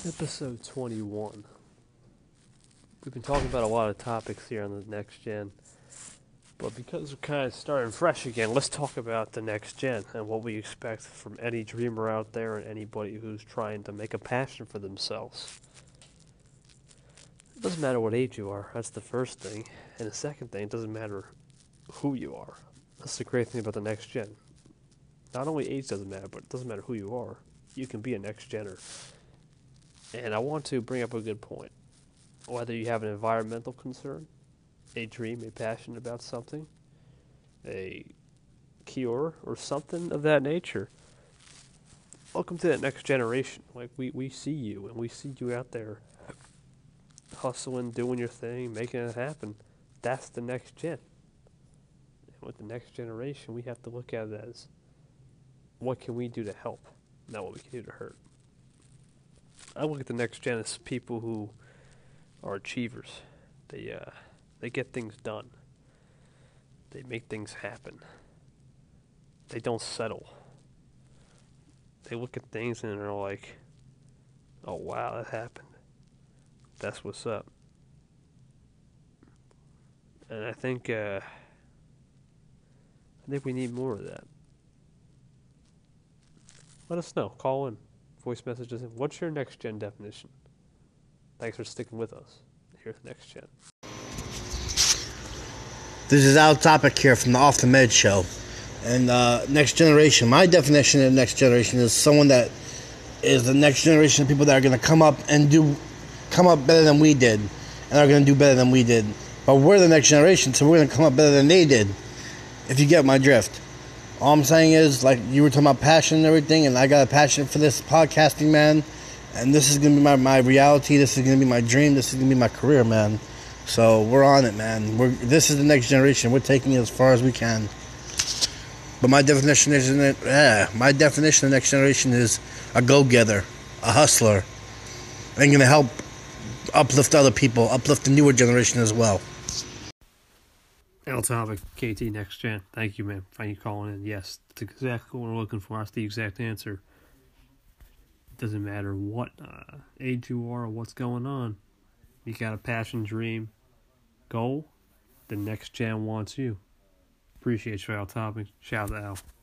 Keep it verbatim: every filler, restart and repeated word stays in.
Episode twenty-one. We've been talking about a lot of topics here on the next gen, but because we're kind of starting fresh again, let's talk about the next gen and what we expect from any dreamer out there and anybody who's trying to make a passion for themselves. It doesn't matter what age you are, that's the first thing. And the second thing, it doesn't matter who you are. That's the great thing about the next gen. Not only age doesn't matter, but it doesn't matter who you are. You can be a next gener. And I want to bring up a good point. Whether you have an environmental concern, a dream, a passion about something, a cure, or something of that nature, welcome to that next generation. Like, we, we see you, and we see you out there hustling, doing your thing, making it happen. That's the next gen. And with the next generation, we have to look at it as, what can we do to help, not what we can do to hurt. I look at the next gen as people who are achievers. They uh, they get things done. They make things happen. They don't settle. They look at things and they're like, "Oh wow, that happened. That's what's up." And I think uh, I think we need more of that. Let us know. Call in. Voice messages. What's your next gen definition? Thanks for sticking with us. Here's the next gen. This is Al Topic here from the Off the Med Show. And uh, next generation, my definition of next generation is someone that is the next generation of people that are going to come up and do, come up better than we did, and are going to do better than we did. But we're the next generation, so we're going to come up better than they did, if you get my drift. All I'm saying is, like, you were talking about passion and everything, and I got a passion for this podcasting, man. And this is going to be my, my reality. This is going to be my dream. This is going to be my career, man. So we're on it, man. We're This is the next generation. We're taking it as far as we can. But my definition is, yeah, my definition of the next generation is a go-getter, a hustler, and going to help uplift other people, uplift the newer generation as well. L Topic, K T Next Gen. Thank you, man. Thank you for calling in. Yes, that's exactly what we're looking for. That's the exact answer. It doesn't matter what uh, age you are or what's going on. You got a passion, dream, goal, the next gen wants you. Appreciate you, L Topic. Shout out to Al.